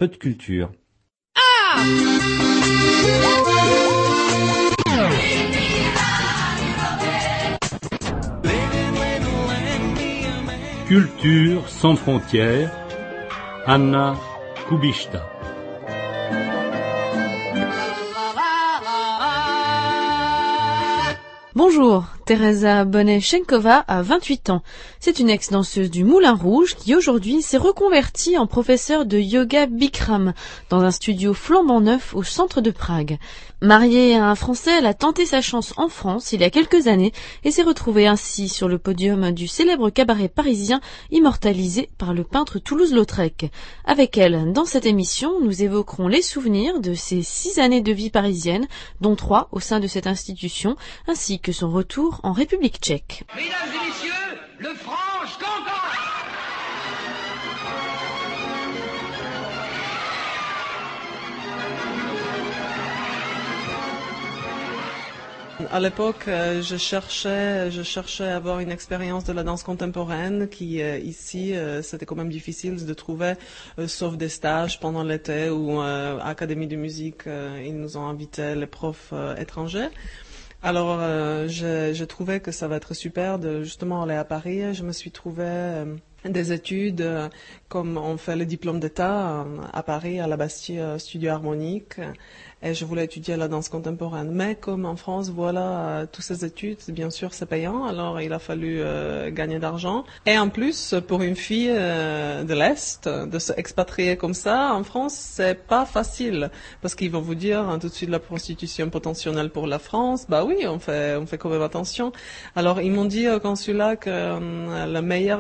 Peu de culture. Culture sans frontières, Anna Kubishta. Bonjour, Teresa Bonnet-Shenkova a 28 ans. C'est une ex-danseuse du Moulin Rouge qui aujourd'hui s'est reconvertie en professeure de yoga Bikram dans un studio flambant neuf au centre de Prague. Mariée à un Français, elle a tenté sa chance en France il y a quelques années et s'est retrouvée ainsi sur le podium du célèbre cabaret parisien immortalisé par le peintre Toulouse-Lautrec. Avec elle, dans cette émission, nous évoquerons les souvenirs de ces 6 années de vie parisienne, dont 3 au sein de cette institution, ainsi que son retour en République tchèque. Mesdames et messieurs, le franche cancan. À l'époque, je cherchais à avoir une expérience de la danse contemporaine qui, ici, c'était quand même difficile de trouver, sauf des stages pendant l'été ou Académie de musique, ils nous ont invités les profs étrangers. Alors, j'ai trouvé que ça va être super de justement aller à Paris. Je me suis trouvé des études comme on fait le diplôme d'État à Paris, à la Bastille Studio Harmonique. Et je voulais étudier la danse contemporaine. Mais comme en France, voilà, toutes ces études, bien sûr, c'est payant. Alors, il a fallu gagner d'argent. Et en plus, pour une fille de l'Est, de se expatrier comme ça, en France, c'est pas facile. Parce qu'ils vont vous dire tout de suite la prostitution potentielle pour la France. Bah oui, on fait quand même attention. Alors, ils m'ont dit au consulat que le meilleur,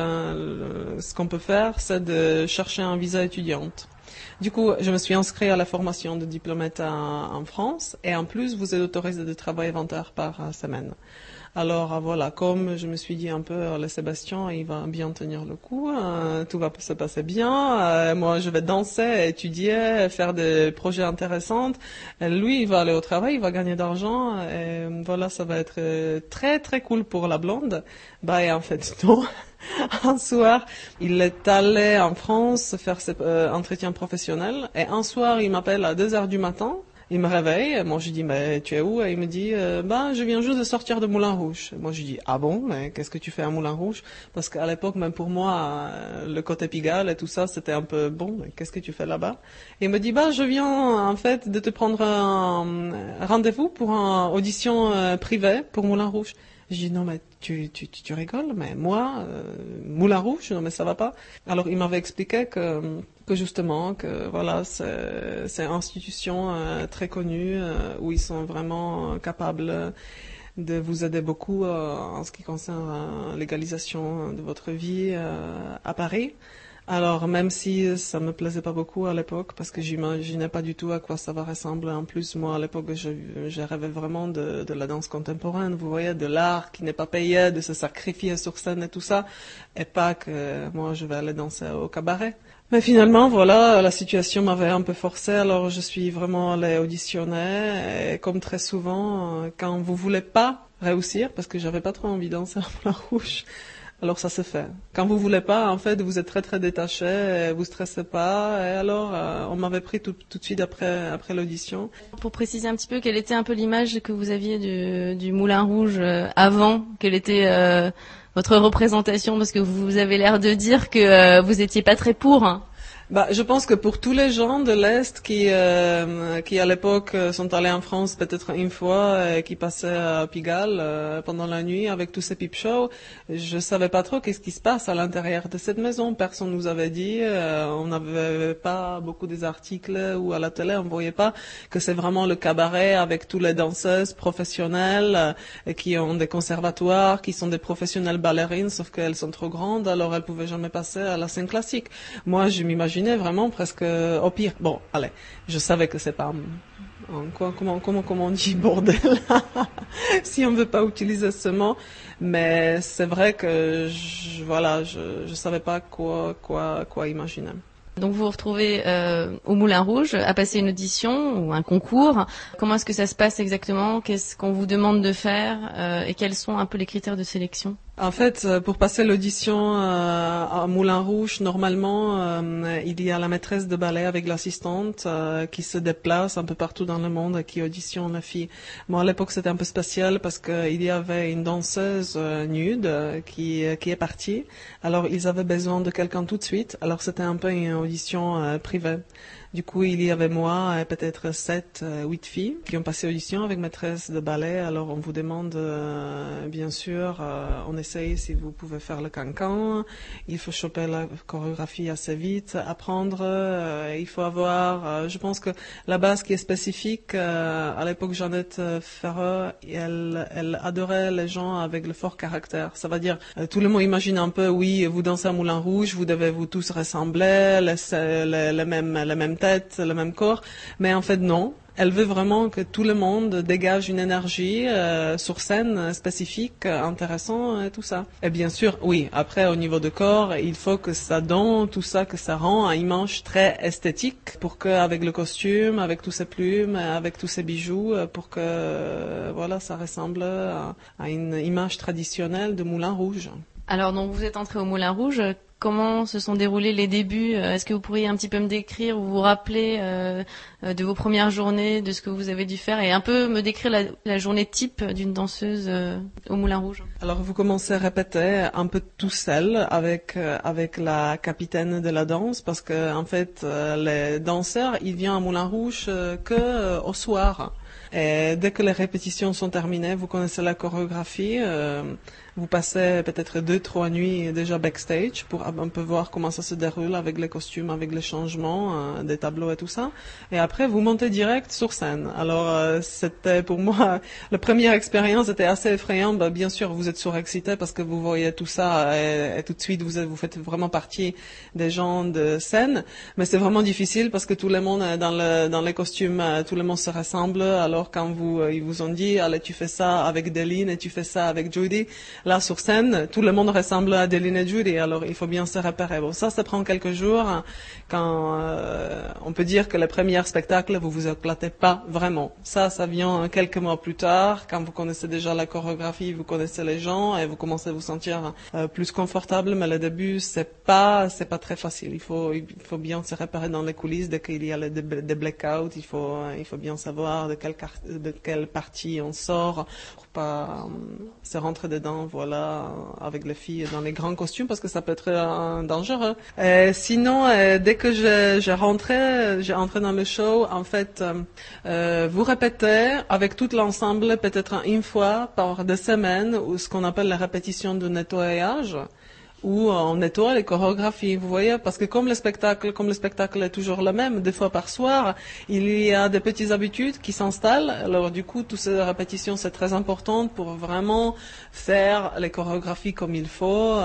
ce qu'on peut faire, c'est de chercher un visa étudiante. Du coup, je me suis inscrite à la formation de diplomate en France et en plus, vous êtes autorisé de travailler 20 heures par semaine. Alors voilà, comme je me suis dit un peu, le Sébastien, il va bien tenir le coup, tout va se passer bien, moi je vais danser, étudier, faire des projets intéressants, et lui il va aller au travail, il va gagner d'argent, et voilà, ça va être très très cool pour la blonde. Bah et en fait non. Un soir, il est allé en France faire ses entretiens professionnels, et un soir il m'appelle à 2 heures du matin. Il me réveille, moi je dis mais tu es où? Et il me dit je viens juste de sortir de Moulin Rouge. Et moi je dis ah bon, mais qu'est-ce que tu fais à Moulin Rouge? Parce qu'à l'époque même pour moi le côté Pigalle et tout ça c'était un peu bon, mais qu'est-ce que tu fais là-bas? Et il me dit je viens en fait de te prendre un rendez-vous pour une audition privée pour Moulin Rouge. Je dis non mais tu rigoles, mais moi Moulin Rouge, non mais ça va pas. Alors il m'avait expliqué que justement que voilà c'est une institution très connue où ils sont vraiment capables de vous aider beaucoup en ce qui concerne l'égalisation de votre vie à Paris. Alors, même si ça me plaisait pas beaucoup à l'époque, parce que j'imaginais pas du tout à quoi ça va ressembler. En plus, moi, à l'époque, je rêvais vraiment de la danse contemporaine, vous voyez, de l'art qui n'est pas payé, de se sacrifier sur scène et tout ça, et pas que moi, je vais aller danser au cabaret. Mais finalement, voilà, la situation m'avait un peu forcé, alors je suis vraiment allée auditionner, et comme très souvent, quand vous voulez pas réussir, parce que j'avais pas trop envie de danser à Moulin Rouge, alors ça se fait. Quand vous voulez pas, en fait, vous êtes très très détaché, vous stressez pas. Et alors, on m'avait pris tout de suite après l'audition. Pour préciser un petit peu, quelle était un peu l'image que vous aviez du Moulin Rouge avant? Quelle était votre représentation? Parce que vous avez l'air de dire que vous étiez pas très pour. Hein. Je pense que pour tous les gens de l'Est qui à l'époque sont allés en France peut-être une fois et qui passaient à Pigalle pendant la nuit avec tous ces peep shows, je savais pas trop qu'est-ce qui se passe à l'intérieur de cette maison. Personne nous avait dit, on n'avait pas beaucoup des articles ou à la télé, on voyait pas que c'est vraiment le cabaret avec tous les danseuses professionnelles qui ont des conservatoires, qui sont des professionnelles ballerines, sauf qu'elles sont trop grandes, alors elles pouvaient jamais passer à la scène classique. Moi, je m'imaginais vraiment presque au pire. Bon, allez, je savais que c'est pas comment on dit bordel si on veut pas utiliser ce mot, mais c'est vrai que je savais pas quoi imaginer. Donc vous vous retrouvez au Moulin Rouge à passer une audition ou un concours. Comment est-ce que ça se passe exactement? Qu'est-ce qu'on vous demande de faire et quels sont un peu les critères de sélection? En fait, pour passer l'audition à Moulin Rouge, normalement, il y a la maîtresse de ballet avec l'assistante qui se déplace un peu partout dans le monde et qui auditionne la fille. Moi, à l'époque, c'était un peu spécial parce qu'il y avait une danseuse nude qui est partie. Alors, ils avaient besoin de quelqu'un tout de suite. Alors, c'était un peu une audition privée. Du coup, il y avait moi et peut-être 8 filles qui ont passé audition avec maîtresse de ballet. Alors, on vous demande, bien sûr, on essaye si vous pouvez faire le cancan. Il faut choper la chorégraphie assez vite, apprendre. Il faut avoir, je pense que la base qui est spécifique, à l'époque, Jeannette Ferreux, elle adorait les gens avec le fort caractère. Ça veut dire, tout le monde imagine un peu, oui, vous dansez à Moulin Rouge, vous devez vous tous ressembler, les mêmes têtes, le même corps, mais en fait non. Elle veut vraiment que tout le monde dégage une énergie sur scène spécifique, intéressant et tout ça. Et bien sûr, oui, après au niveau du corps, il faut que ça donne tout ça, que ça rend une image très esthétique pour que avec le costume, avec tous ces plumes, avec tous ces bijoux, pour que voilà, ça ressemble à une image traditionnelle de Moulin Rouge. Alors, donc, vous êtes entré au Moulin Rouge. Comment se sont déroulés les débuts? Est-ce que vous pourriez un petit peu me décrire ou vous rappeler de vos premières journées, de ce que vous avez dû faire et un peu me décrire la journée type d'une danseuse au Moulin Rouge? Alors, vous commencez à répéter un peu tout seul avec la capitaine de la danse parce que en fait, les danseurs, ils viennent à Moulin Rouge que au soir. Et dès que les répétitions sont terminées, vous connaissez la chorégraphie. Vous passez peut-être 2-3 nuits déjà backstage pour un peu voir comment ça se déroule avec les costumes, avec les changements des tableaux et tout ça. Et après, vous montez direct sur scène. Alors, c'était pour moi, la première expérience était assez effrayante. Bah, bien sûr, vous êtes surexcité parce que vous voyez tout ça et tout de suite, vous faites vraiment partie des gens de scène. Mais c'est vraiment difficile parce que tout le monde dans les costumes, tout le monde se ressemble. Alors, quand ils vous ont dit, allez, tu fais ça avec Deline et tu fais ça avec Judy, là, sur scène, tout le monde ressemble à Deline et Judy, alors il faut bien se repérer. Bon, ça prend quelques jours. Quand on peut dire que les premiers spectacles, vous vous éclatez pas vraiment. Ça vient quelques mois plus tard, quand vous connaissez déjà la chorégraphie, vous connaissez les gens et vous commencez à vous sentir plus confortable. Mais le début, c'est pas très facile. Il faut bien se repérer dans les coulisses dès qu'il y a des blackouts. Il faut bien savoir de quelle partie on sort pour pas se rentrer dedans. Voilà, avec les filles dans les grands costumes parce que ça peut être dangereux. Sinon, dès que j'ai rentré dans le show, en fait, vous répétez avec tout l'ensemble peut-être une fois par 2 semaines ou ce qu'on appelle la répétition de nettoyage. Où on nettoie les chorégraphies, vous voyez, parce que comme le spectacle est toujours le même, 2 fois par soir, il y a des petites habitudes qui s'installent. Alors du coup, toutes ces répétitions, c'est très important pour vraiment faire les chorégraphies comme il faut,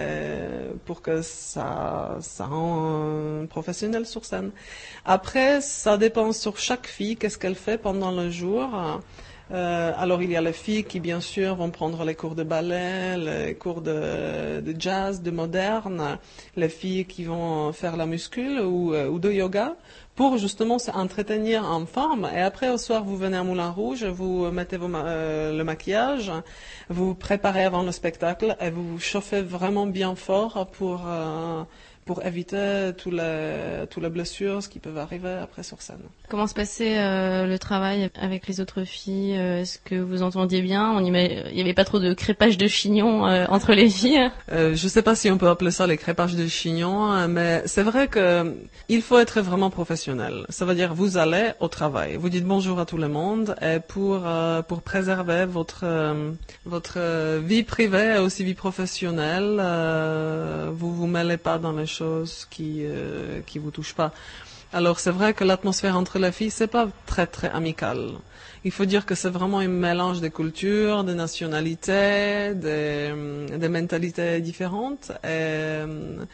pour que ça rend professionnel sur scène. Après, ça dépend sur chaque fille, qu'est-ce qu'elle fait pendant le jour. Alors il y a les filles qui bien sûr vont prendre les cours de ballet, les cours de jazz, de moderne, les filles qui vont faire la muscule ou de yoga pour justement s'entretenir en forme. Et après au soir vous venez à Moulin Rouge, vous mettez le maquillage, vous préparez avant le spectacle et vous vous chauffez vraiment bien fort pour éviter toutes les blessures qui peuvent arriver après sur scène. Comment se passait le travail avec les autres filles? Est-ce que vous entendiez bien? Il n'y avait pas trop de crépage de chignon entre les filles? Je ne sais pas si on peut appeler ça les crépages de chignon, mais c'est vrai que il faut être vraiment professionnel. Ça veut dire vous allez au travail, vous dites bonjour à tout le monde, et pour préserver votre vie privée et aussi vie professionnelle, vous mêlez pas dans les choses qui vous touchent pas. Alors c'est vrai que l'atmosphère entre les filles c'est pas très très amical. Il faut dire que c'est vraiment un mélange de cultures, de nationalités, de mentalités différentes. Et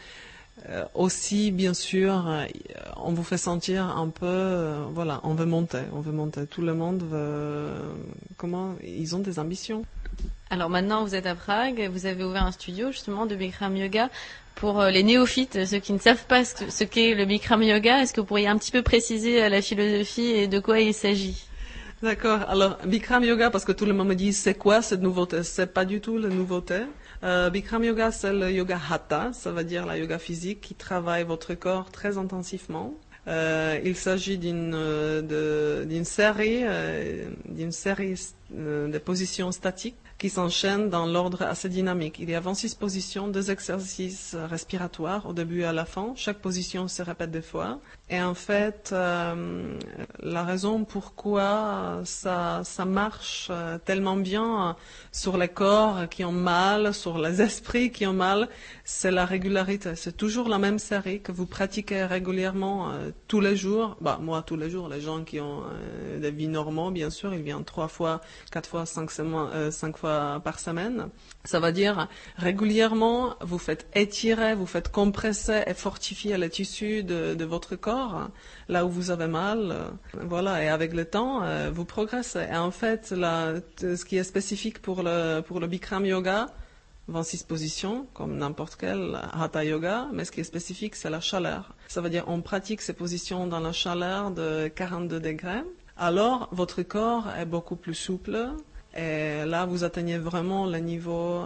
aussi bien sûr, on vous fait sentir un peu, voilà, on veut monter. Tout le monde veut, ils ont des ambitions. Alors maintenant vous êtes à Prague, vous avez ouvert un studio justement de Bikram Yoga. Pour les néophytes, ceux qui ne savent pas ce qu'est le Bikram Yoga, est-ce que vous pourriez un petit peu préciser la philosophie et de quoi il s'agit? D'accord. Alors, Bikram Yoga, parce que tout le monde me dit, c'est quoi cette nouveauté? C'est pas du tout la nouveauté. Bikram Yoga, c'est le yoga hatha, ça veut dire la yoga physique qui travaille votre corps très intensivement. Il s'agit d'une série de positions statiques qui s'enchaînent dans l'ordre assez dynamique. Il y a 26 positions, 2 exercices respiratoires au début et à la fin. Chaque position se répète 2 fois. Et en fait, la raison pourquoi ça marche tellement bien sur les corps qui ont mal, sur les esprits qui ont mal, c'est la régularité. C'est toujours la même série que vous pratiquez régulièrement tous les jours. Moi, tous les jours. Les gens qui ont des vies normaux, bien sûr, ils viennent 3 fois, 4 fois, 5 fois par semaine. Ça veut dire régulièrement, vous faites étirer, vous faites compresser et fortifier les tissus de votre corps, là où vous avez mal. Voilà, et avec le temps, vous progressez. Et en fait, ce qui est spécifique pour le Bikram Yoga, 26 positions, comme n'importe quel Hatha Yoga, mais ce qui est spécifique, c'est la chaleur. Ça veut dire on pratique ces positions dans la chaleur de 42 degrés. Alors, votre corps est beaucoup plus souple. Et là, vous atteignez vraiment le niveau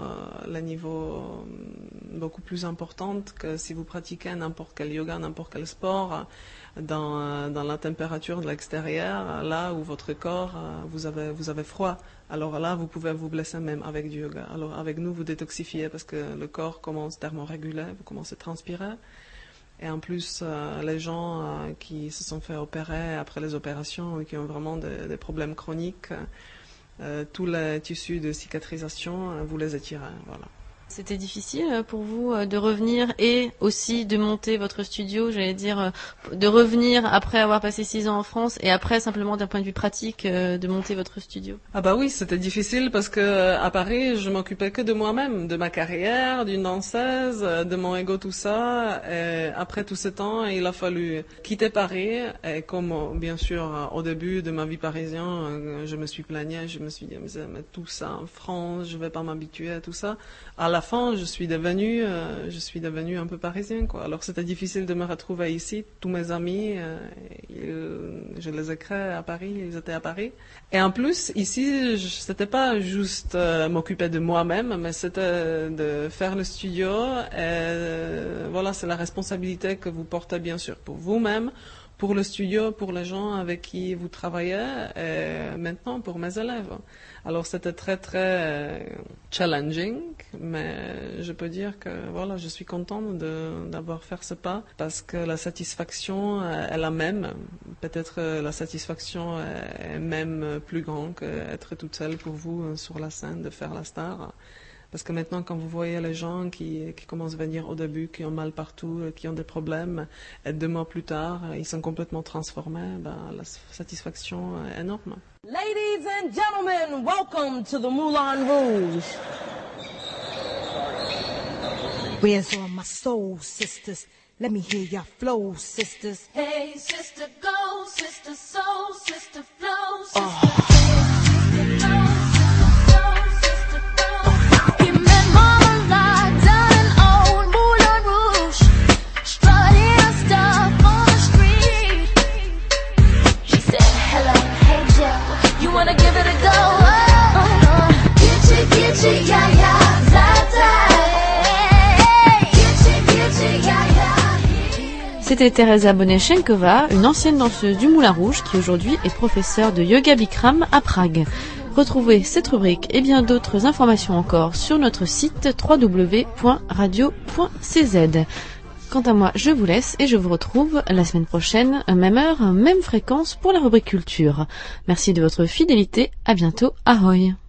beaucoup plus important que si vous pratiquez n'importe quel yoga, n'importe quel sport dans la température de l'extérieur, là où votre corps, vous avez froid. Alors là, vous pouvez vous blesser même avec du yoga. Alors avec nous, vous détoxifiez parce que le corps commence à thermoréguler, vous commencez à transpirer. Et en plus, les gens qui se sont fait opérer après les opérations et qui ont vraiment des problèmes chroniques, tous les tissus de cicatrisation, vous les étirez. Voilà. C'était difficile pour vous de revenir et aussi de monter votre studio, j'allais dire, de revenir après avoir passé 6 ans en France et après simplement d'un point de vue pratique de monter votre studio? Ah bah oui, c'était difficile parce que à Paris, je m'occupais que de moi-même, de ma carrière, d'une danseuse, de mon ego, tout ça. Et après tout ce temps, il a fallu quitter Paris et comme bien sûr au début de ma vie parisienne, je me suis plaignée, je me suis dit mais tout ça en France, je vais pas m'habituer à tout ça. À la fin, je suis devenue un peu parisienne, quoi. Alors c'était difficile de me retrouver ici. Tous mes amis, je les ai créés à Paris, ils étaient à Paris. Et en plus, ici, c'était pas juste m'occuper de moi-même, mais c'était de faire le studio. Et voilà, c'est la responsabilité que vous portez bien sûr pour vous-même, pour le studio, pour les gens avec qui vous travaillez, et maintenant pour mes élèves. Alors c'était très très challenging, mais je peux dire que voilà, je suis contente d'avoir fait ce pas parce que la satisfaction est la même. Peut-être la satisfaction est même plus grande qu'être toute seule pour vous sur la scène, de faire la star. Parce que maintenant, quand vous voyez les gens qui commencent à venir au début, qui ont mal partout, qui ont des problèmes, et 2 mois plus tard, ils sont complètement transformés, la satisfaction est énorme. Ladies and gentlemen, welcome to the Moulin Rouge. Where's all my soul sisters? Let me hear your flow, sisters. Hey, sister, go, sister, soul, sister, flow, sister. Sister, go. C'était Teresa Boneschenkova, une ancienne danseuse du Moulin Rouge qui aujourd'hui est professeure de yoga Bikram à Prague. Retrouvez cette rubrique et bien d'autres informations encore sur notre site www.radio.cz. Quant à moi, je vous laisse et je vous retrouve la semaine prochaine, même heure, même fréquence pour la rubrique culture. Merci de votre fidélité, à bientôt, ahoy!